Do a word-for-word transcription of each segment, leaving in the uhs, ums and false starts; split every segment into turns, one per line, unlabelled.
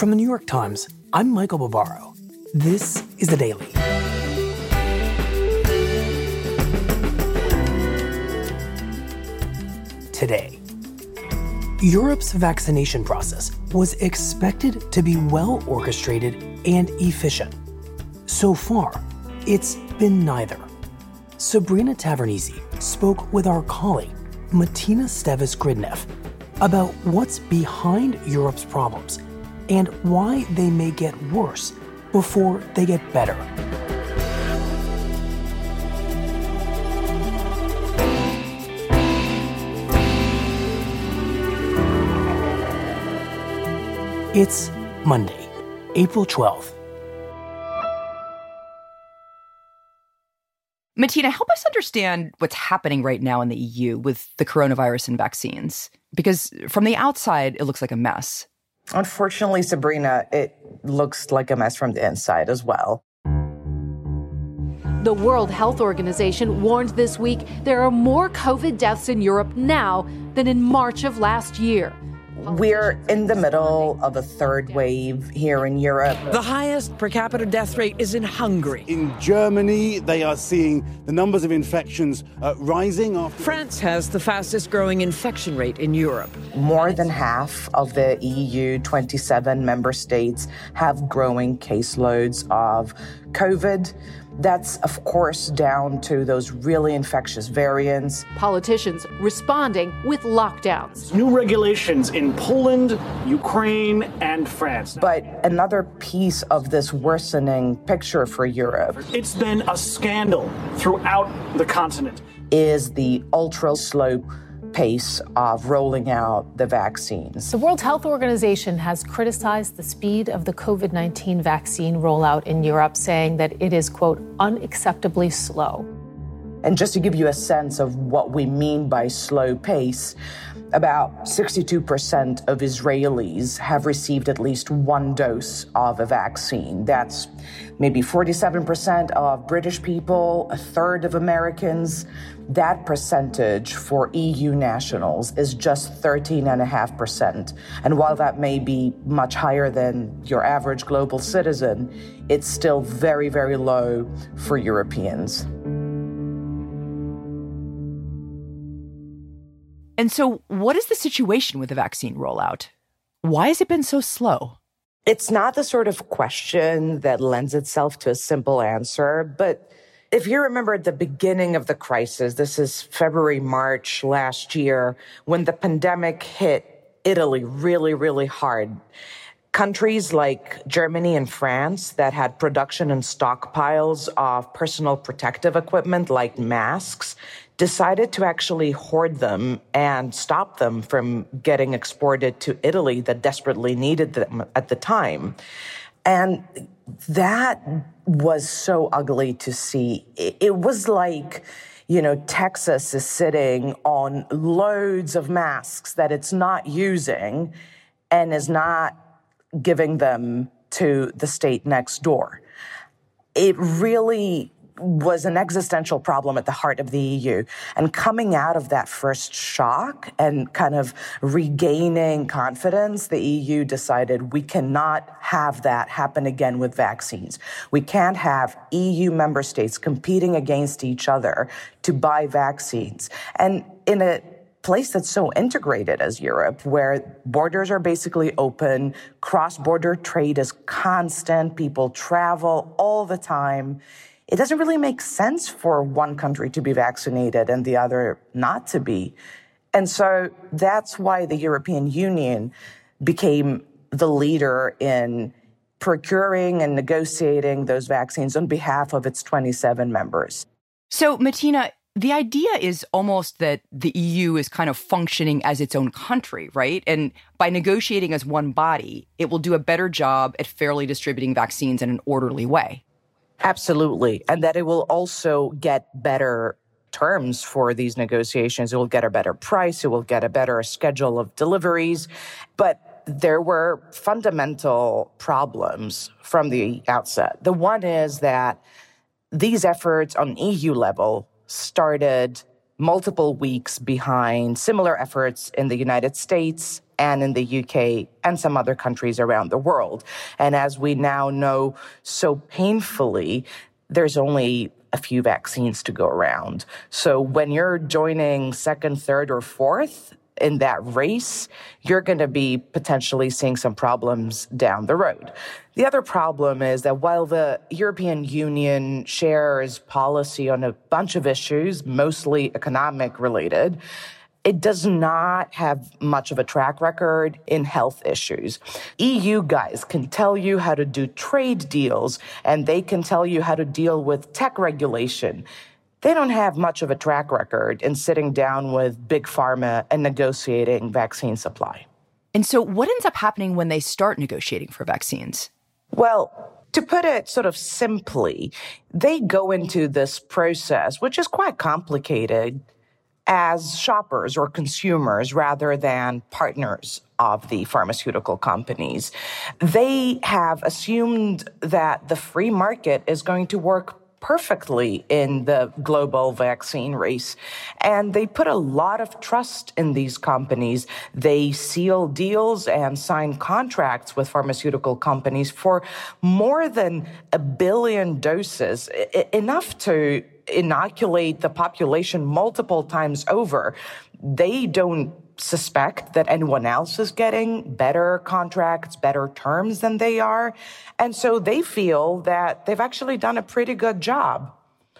From the New York Times, I'm Michael Barbaro. This is The Daily. Today, Europe's vaccination process was expected to be well orchestrated and efficient. So far, it's been neither. Sabrina Tavernise spoke with our colleague, Martina Stevis-Gridneff, about what's behind Europe's problems and why they may get worse before they get better. It's Monday, April twelfth.
Martina, help us understand what's happening right now in the E U with the coronavirus and vaccines. Because from the outside, it looks like a mess.
Unfortunately, Sabrina, it looks like a mess from the inside as well.
The World Health Organization warned this week there are more COVID deaths in Europe now than in March of last year.
We're in the middle of a third wave here in Europe.
The highest per capita death rate is in Hungary.
In Germany, they are seeing the numbers of infections uh, rising. After
France has the fastest growing infection rate in Europe.
More than half of the E U twenty-seven member states have growing caseloads of COVID. That's, of course, down to those really infectious variants.
Politicians responding with lockdowns.
New regulations in Poland, Ukraine, and France.
But another piece of this worsening picture for Europe,
it's been a scandal throughout the continent,
is the ultra-slow pace of rolling out the vaccines.
The World Health Organization has criticized the speed of the COVID nineteen vaccine rollout in Europe, saying that it is, quote, unacceptably slow.
And just to give you a sense of what we mean by slow pace, about sixty-two percent of Israelis have received at least one dose of a vaccine. That's maybe forty-seven percent of British people, a third of Americans. That percentage for E U nationals is just thirteen point five percent. And while that may be much higher than your average global citizen, it's still very, very low for Europeans.
And so what is the situation with the vaccine rollout? Why has it been so slow?
It's not the sort of question that lends itself to a simple answer, but if you remember at the beginning of the crisis, this is February, March last year, when the pandemic hit Italy really, really hard, countries like Germany and France that had production and stockpiles of personal protective equipment like masks decided to actually hoard them and stop them from getting exported to Italy that desperately needed them at the time. And that was so ugly to see. It was like, you know, Texas is sitting on loads of masks that it's not using and is not giving them to the state next door. It really was an existential problem at the heart of the E U. And coming out of that first shock and kind of regaining confidence, the E U decided we cannot have that happen again with vaccines. We can't have E U member states competing against each other to buy vaccines. And in a place that's so integrated as Europe, where borders are basically open, cross-border trade is constant, people travel all the time, it doesn't really make sense for one country to be vaccinated and the other not to be. And so that's why the European Union became the leader in procuring and negotiating those vaccines on behalf of its twenty-seven members.
So, Martina, the idea is almost that the E U is kind of functioning as its own country, right? And by negotiating as one body, it will do a better job at fairly distributing vaccines in an orderly way.
Absolutely. And that it will also get better terms for these negotiations. It will get a better price. It will get a better schedule of deliveries. But there were fundamental problems from the outset. The one is that these efforts on E U level started multiple weeks behind similar efforts in the United States and in the U K and some other countries around the world. And as we now know so painfully, there's only a few vaccines to go around. So when you're joining second, third, or fourth in that race, you're going to be potentially seeing some problems down the road. The other problem is that while the European Union shares policy on a bunch of issues, mostly economic related, it does not have much of a track record in health issues. E U guys can tell you how to do trade deals, and they can tell you how to deal with tech regulation. They don't have much of a track record in sitting down with big pharma and negotiating vaccine supply.
And so what ends up happening when they start negotiating for vaccines?
Well, to put it sort of simply, they go into this process, which is quite complicated, as shoppers or consumers rather than partners of the pharmaceutical companies. They have assumed that the free market is going to work perfectly in the global vaccine race. And they put a lot of trust in these companies. They seal deals and sign contracts with pharmaceutical companies for more than a billion doses, I- enough to inoculate the population multiple times over. They don't suspect that anyone else is getting better contracts, better terms than they are. And so they feel that they've actually done a pretty good job.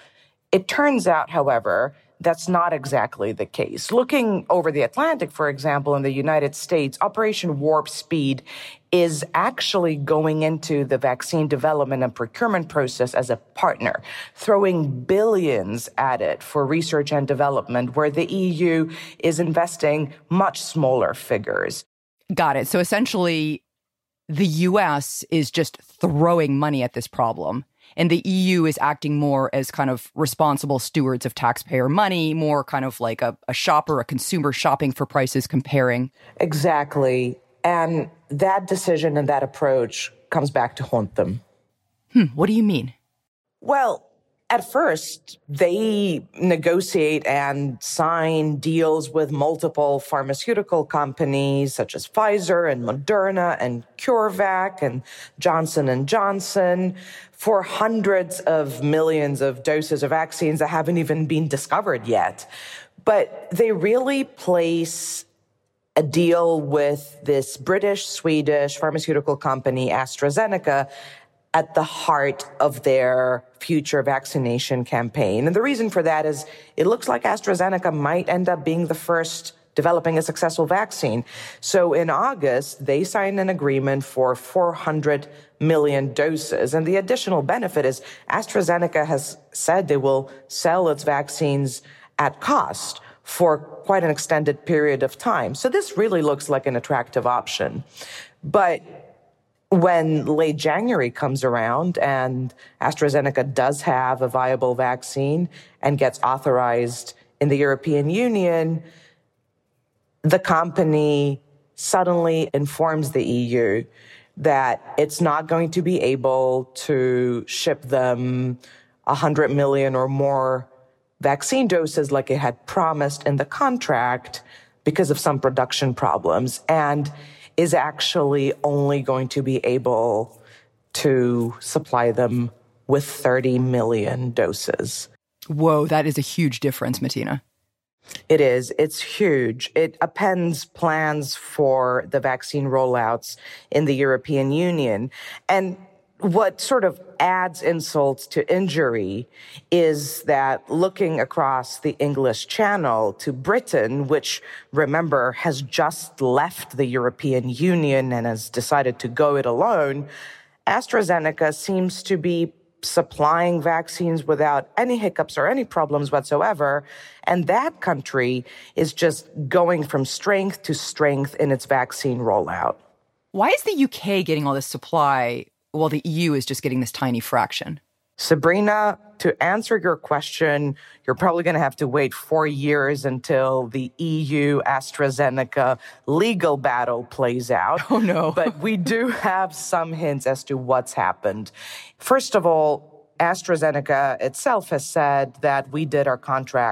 It turns out, however, that's not exactly the case. Looking over the Atlantic, for example, in the United States, Operation Warp Speed is actually going into the vaccine development and procurement process as a partner, throwing billions at it for research and development, where the E U is investing much smaller figures.
Got it. So essentially, the U S is just throwing money at this problem, and the E U is acting more as kind of responsible stewards of taxpayer money, more kind of like a, a shopper, a consumer shopping for prices, comparing.
Exactly. And that decision and that approach comes back to haunt them.
Hmm, what do you mean?
Well, at first, they negotiate and sign deals with multiple pharmaceutical companies such as Pfizer and Moderna and CureVac and Johnson and Johnson for hundreds of millions of doses of vaccines that haven't even been discovered yet. But they really place a deal with this British-Swedish pharmaceutical company, AstraZeneca, at the heart of their future vaccination campaign. And the reason for that is it looks like AstraZeneca might end up being the first developing a successful vaccine. So in August, they signed an agreement for four hundred million doses. And the additional benefit is AstraZeneca has said they will sell its vaccines at cost for quite an extended period of time. So this really looks like an attractive option. But when late January comes around and AstraZeneca does have a viable vaccine and gets authorized in the European Union, the company suddenly informs the E U that it's not going to be able to ship them one hundred million or more vaccine doses like it had promised in the contract because of some production problems, and is actually only going to be able to supply them with thirty million doses.
Whoa, that is a huge difference, Martina.
It is. It's huge. It appends plans for the vaccine rollouts in the European Union. And what sort of adds insult to injury is that looking across the English Channel to Britain, which, remember, has just left the European Union and has decided to go it alone, AstraZeneca seems to be supplying vaccines without any hiccups or any problems whatsoever. And that country is just going from strength to strength in its vaccine rollout.
Why is the U K getting all this supply while the E U is just getting this tiny fraction?
Sabrina, to answer your question, you're probably going to have to wait four years until the E U AstraZeneca legal battle plays out.
Oh, no.
But we do have some hints as to what's happened. First of all, AstraZeneca itself has said that we did our contract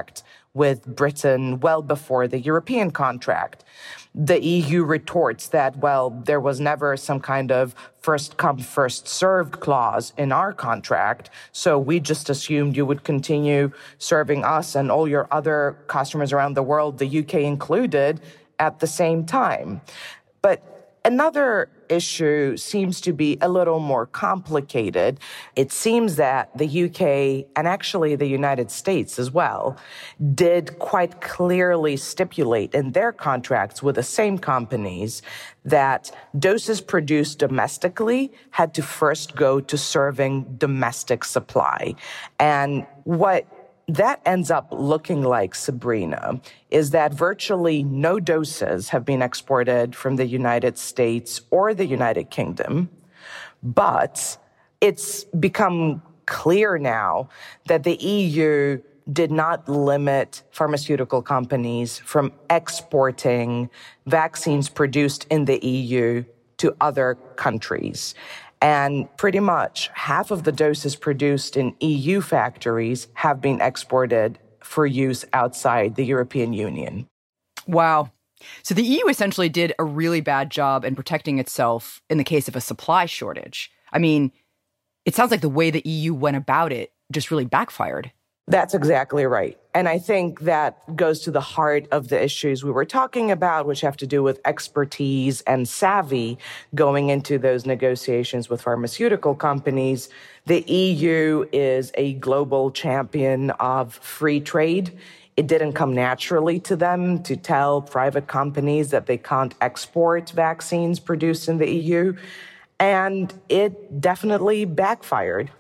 with Britain well before the European contract. The E U retorts that, well, there was never some kind of first come, first served clause in our contract, so we just assumed you would continue serving us and all your other customers around the world, the U K included, at the same time. But another issue seems to be a little more complicated. It seems that the U K, and actually the United States as well, did quite clearly stipulate in their contracts with the same companies that doses produced domestically had to first go to serving domestic supply. And what that ends up looking like, Sabrina, is that virtually no doses have been exported from the United States or the United Kingdom. But it's become clear now that the E U did not limit pharmaceutical companies from exporting vaccines produced in the E U to other countries. And pretty much half of the doses produced in E U factories have been exported for use outside the European Union.
Wow. So the E U essentially did a really bad job in protecting itself in the case of a supply shortage. I mean, it sounds like the way the E U went about it just really backfired.
That's exactly right. And I think that goes to the heart of the issues we were talking about, which have to do with expertise and savvy going into those negotiations with pharmaceutical companies. The E U is a global champion of free trade. It didn't come naturally to them to tell private companies that they can't export vaccines produced in the E U. And it definitely backfired.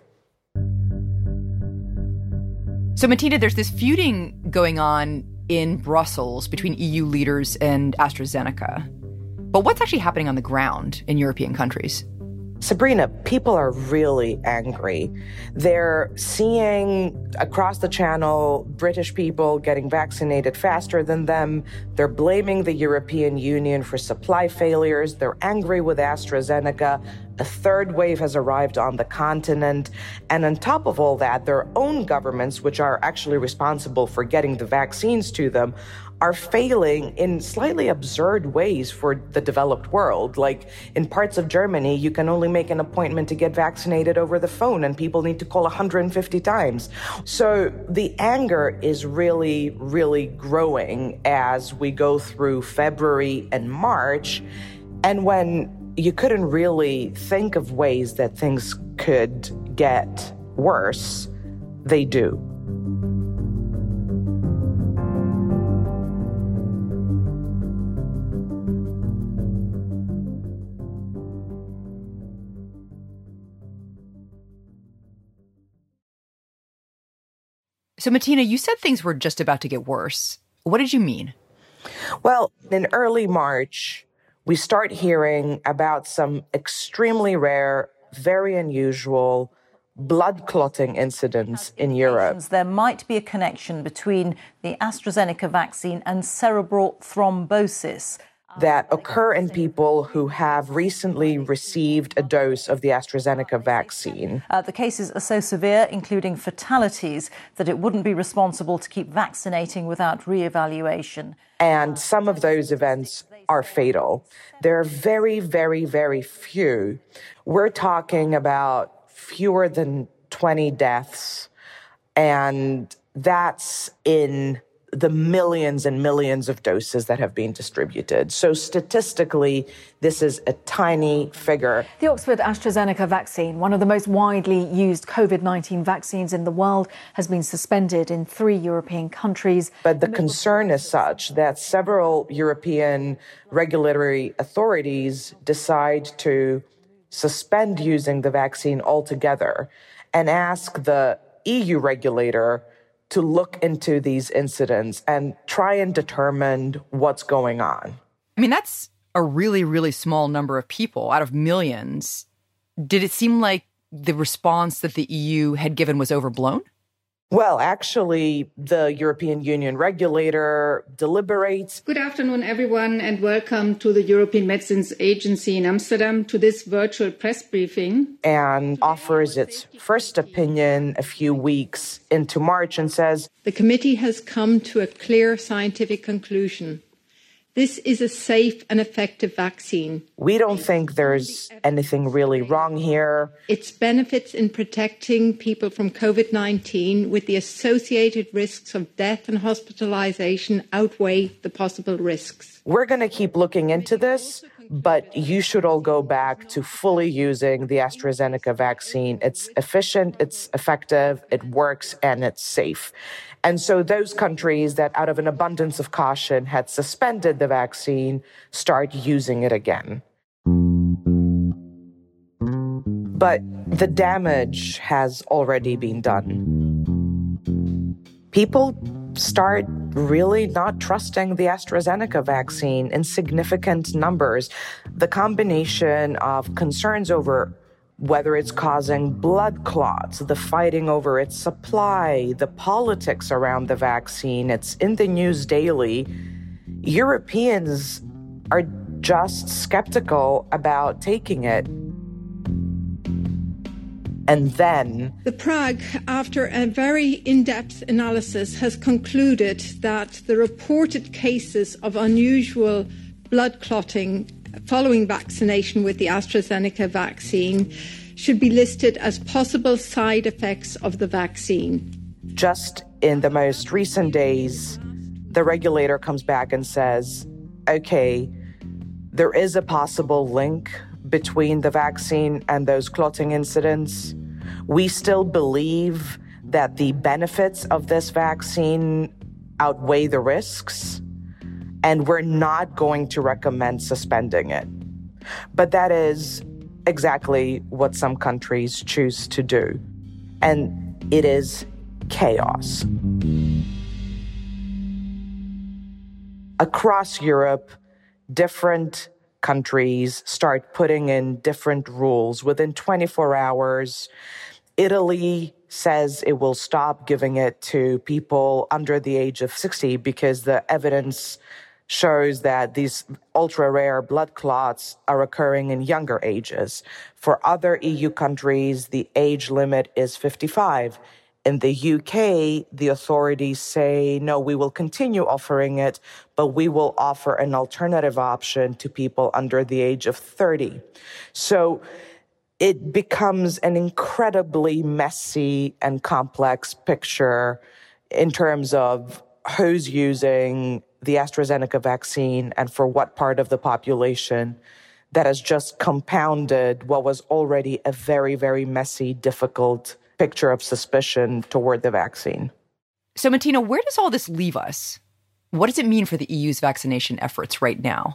So, Martina, there's this feuding going on in Brussels between E U leaders and AstraZeneca. But what's actually happening on the ground in European countries?
Sabrina, people are really angry. They're seeing across the channel British people getting vaccinated faster than them. They're blaming the European Union for supply failures. They're angry with AstraZeneca. A third wave has arrived on the continent. And on top of all that, their own governments, which are actually responsible for getting the vaccines to them, are failing in slightly absurd ways for the developed world. Like in parts of Germany, you can only make an appointment to get vaccinated over the phone, and people need to call one hundred fifty times. So the anger is really, really growing as we go through February and March. And when you couldn't really think of ways that things could get worse, they do.
So, Martina, you said things were just about to get worse. What did you mean?
Well, in early March, we start hearing about some extremely rare, very unusual blood clotting incidents in Europe.
There might be a connection between the AstraZeneca vaccine and cerebral thrombosis
that occur in people who have recently received a dose of the AstraZeneca vaccine.
Uh, the cases are so severe, including fatalities, that it wouldn't be responsible to keep vaccinating without re-evaluation.
And some of those events are fatal. There are very, very, very few. We're talking about fewer than twenty deaths, and that's in the millions and millions of doses that have been distributed. So statistically, this is a tiny figure.
The Oxford AstraZeneca vaccine, one of the most widely used COVID nineteen vaccines in the world, has been suspended in three European countries.
But the concern is such that several European regulatory authorities decide to suspend using the vaccine altogether and ask the E U regulator to look into these incidents and try and determine what's going on.
I mean, that's a really, really small number of people out of millions. Did it seem like the response that the E U had given was overblown?
Well, actually, the European Union regulator deliberates.
Good afternoon, everyone, and welcome to the European Medicines Agency in Amsterdam to this virtual press briefing.
And offers its first opinion a few weeks into March and says,
the committee has come to a clear scientific conclusion. This is a safe and effective vaccine.
We don't think there's anything really wrong here.
Its benefits in protecting people from COVID nineteen with the associated risks of death and hospitalization outweigh the possible risks.
We're going to keep looking into this, but you should all go back to fully using the AstraZeneca vaccine. It's efficient, it's effective, it works, and it's safe. And so those countries that, out of an abundance of caution, had suspended the vaccine, start using it again. But the damage has already been done. People start really not trusting the AstraZeneca vaccine in significant numbers. The combination of concerns over whether it's causing blood clots, the fighting over its supply, the politics around the vaccine, it's in the news daily. Europeans are just skeptical about taking it. And then
the Prague, after a very in-depth analysis, has concluded that the reported cases of unusual blood clotting following vaccination with the AstraZeneca vaccine should be listed as possible side effects of the vaccine.
Just in the most recent days, the regulator comes back and says, okay, there is a possible link between the vaccine and those clotting incidents. We still believe that the benefits of this vaccine outweigh the risks, and we're not going to recommend suspending it. But that is exactly what some countries choose to do. And it is chaos. Across Europe, different countries start putting in different rules. Within twenty-four hours, Italy says it will stop giving it to people under the age of sixty because the evidence shows that these ultra-rare blood clots are occurring in younger ages. For other E U countries, the age limit is fifty-five. In the U K, the authorities say, no, we will continue offering it, but we will offer an alternative option to people under the age of thirty. So it becomes an incredibly messy and complex picture in terms of who's using the AstraZeneca vaccine and for what part of the population, that has just compounded what was already a very, very messy, difficult picture of suspicion toward the vaccine.
So, Martina, where does all this leave us? What does it mean for the E U's vaccination efforts right now?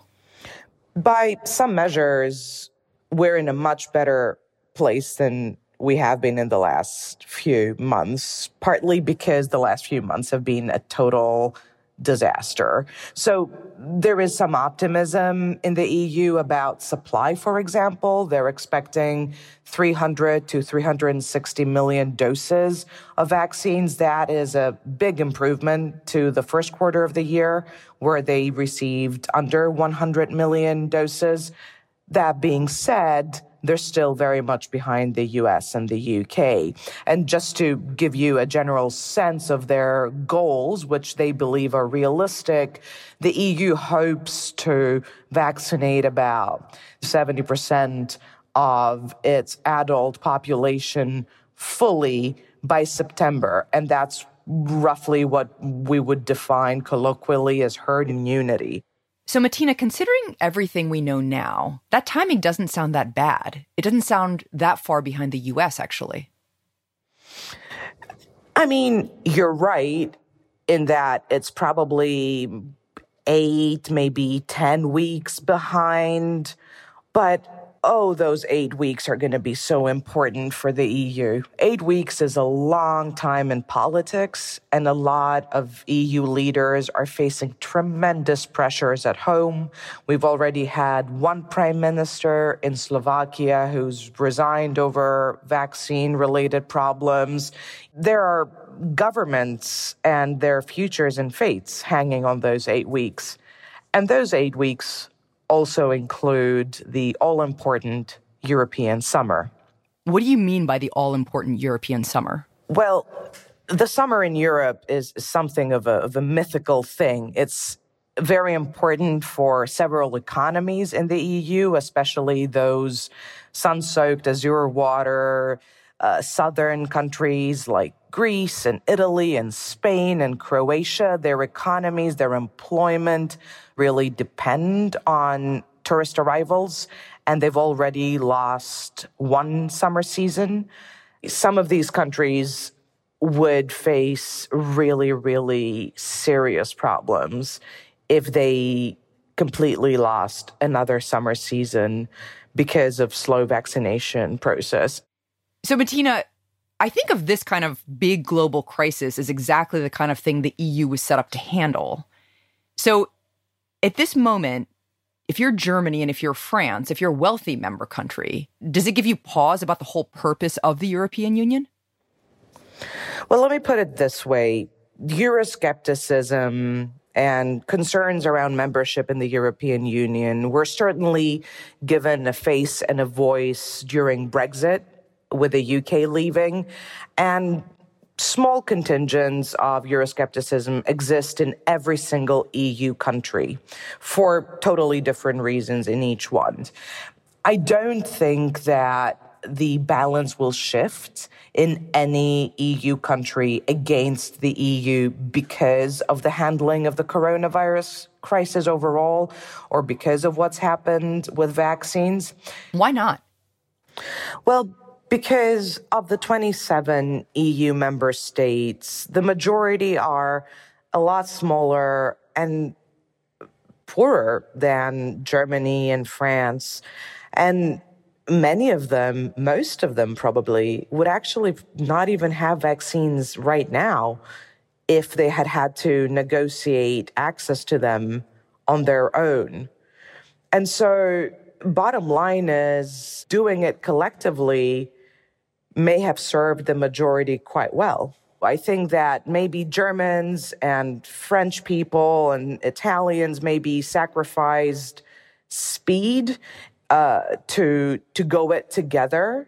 By some measures, we're in a much better place than we have been in the last few months, partly because the last few months have been a total disaster. So there is some optimism in the E U about supply, for example. They're expecting three hundred to three hundred sixty million doses of vaccines. That is a big improvement to the first quarter of the year, where they received under one hundred million doses. That being said, they're still very much behind the U S and the U K. And just to give you a general sense of their goals, which they believe are realistic, the E U hopes to vaccinate about seventy percent of its adult population fully by September. And that's roughly what we would define colloquially as herd immunity.
So, Martina, considering everything we know now, that timing doesn't sound that bad. It doesn't sound that far behind the U S, actually.
I mean, you're right in that it's probably eight, maybe ten weeks behind. But oh, those eight weeks are going to be so important for the E U. Eight weeks is a long time in politics, and a lot of E U leaders are facing tremendous pressures at home. We've already had one prime minister in Slovakia who's resigned over vaccine-related problems. There are governments and their futures and fates hanging on those eight weeks. And those eight weeks also include the all-important European summer.
What do you mean by the all-important European summer?
Well, the summer in Europe is something of a, of a mythical thing. It's very important for several economies in the E U, especially those sun-soaked azure water, uh, southern countries like Greece and Italy and Spain and Croatia. Their economies, their employment really depend on tourist arrivals, and they've already lost one summer season. Some of these countries would face really, really serious problems if they completely lost another summer season because of slow vaccination process.
So, Bettina, I think of this kind of big global crisis as exactly the kind of thing the E U was set up to handle. So at this moment, if you're Germany and if you're France, if you're a wealthy member country, does it give you pause about the whole purpose of the European Union?
Well, let me put it this way. Euroscepticism and concerns around membership in the European Union were certainly given a face and a voice during Brexit, with the U K leaving, and small contingents of Euroscepticism exist in every single E U country for totally different reasons in each one. I don't think that the balance will shift in any E U country against the E U because of the handling of the coronavirus crisis overall, or because of what's happened with vaccines.
Why not?
Well, because of the twenty-seven E U member states, the majority are a lot smaller and poorer than Germany and France. And many of them, most of them probably, would actually not even have vaccines right now if they had had to negotiate access to them on their own. And so, bottom line is, doing it collectively may have served the majority quite well. I think that maybe Germans and French people and Italians maybe sacrificed speed uh, to to go it together,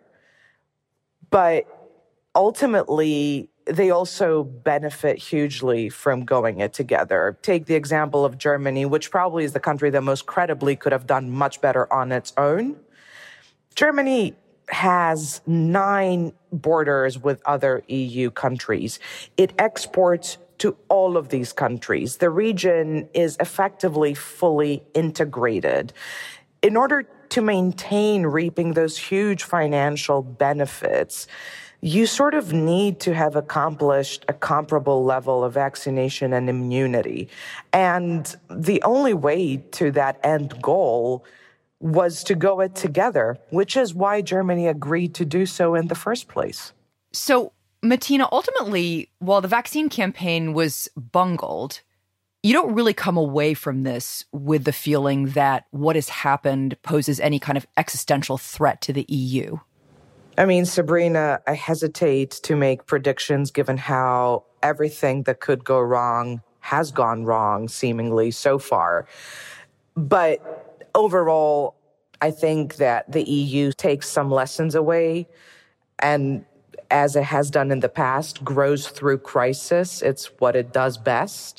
but ultimately they also benefit hugely from going it together. Take the example of Germany, which probably is the country that most credibly could have done much better on its own. Germany has nine borders with other E U countries. It exports to all of these countries. The region is effectively fully integrated. In order to maintain reaping those huge financial benefits, you sort of need to have accomplished a comparable level of vaccination and immunity. And the only way to that end goal was to go it together, which is why Germany agreed to do so in the first place.
So, Bettina, ultimately, while the vaccine campaign was bungled, you don't really come away from this with the feeling that what has happened poses any kind of existential threat to the E U.
I mean, Sabrina, I hesitate to make predictions given how everything that could go wrong has gone wrong, seemingly, so far. But overall, I think that the E U takes some lessons away and, as it has done in the past, grows through crisis. It's what it does best.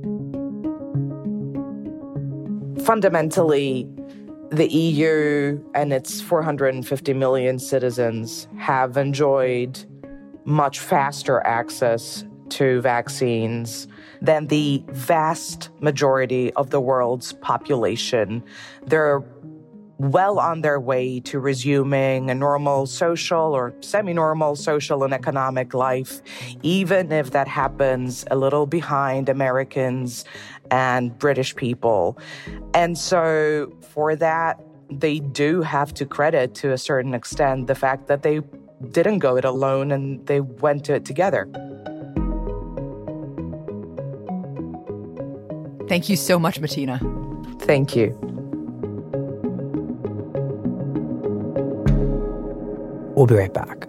Fundamentally, the E U and its four hundred fifty million citizens have enjoyed much faster access to vaccines than the vast majority of the world's population. They're well on their way to resuming a normal social or semi-normal social and economic life, even if that happens a little behind Americans and British people. And so for that, they do have to credit, to a certain extent, the fact that they didn't go it alone and they went to it together.
Thank you so much, Martina.
Thank you.
We'll be right back.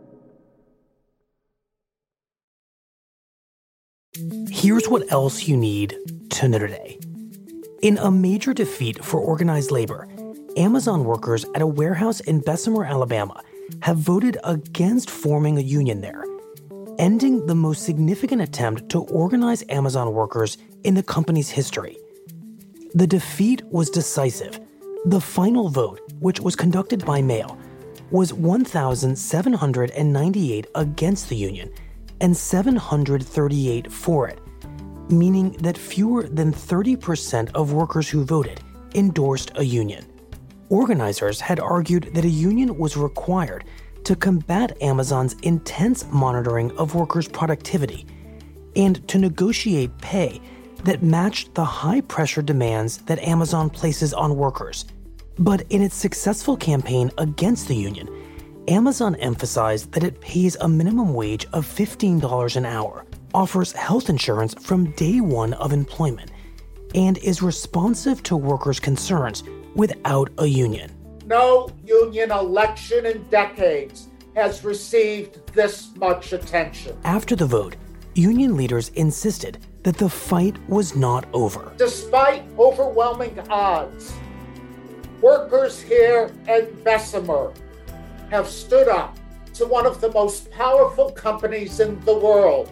Here's what else you need to know today. In a major defeat for organized labor, Amazon workers at a warehouse in Bessemer, Alabama, have voted against forming a union there, ending the most significant attempt to organize Amazon workers in the company's history. The defeat was decisive. The final vote, which was conducted by mail, was one thousand seven hundred ninety-eight against the union and seven hundred thirty-eight for it, meaning that fewer than thirty percent of workers who voted endorsed a union. Organizers had argued that a union was required to combat Amazon's intense monitoring of workers' productivity and to negotiate pay that matched the high-pressure demands that Amazon places on workers. But in its successful campaign against the union, Amazon emphasized that it pays a minimum wage of fifteen dollars an hour, offers health insurance from day one of employment, and is responsive to workers' concerns without a union.
No union election in decades has received this much attention.
After the vote, union leaders insisted that the fight was not over.
Despite overwhelming odds, workers here at Bessemer have stood up to one of the most powerful companies in the world,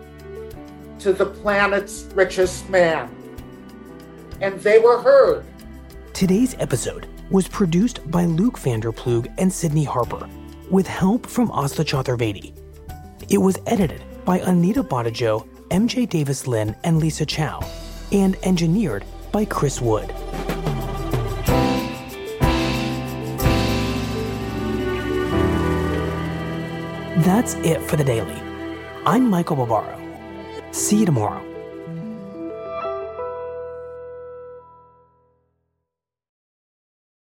to the planet's richest man. And they were heard.
Today's episode was produced by Luke Vanderplug and Sydney Harper, with help from Asta Chaturvedi. It was edited by Anita Bottajo, M J Davis-Lynn, and Lisa Chow, and engineered by Chris Wood. That's it for The Daily. I'm Michael Barbaro. See you tomorrow.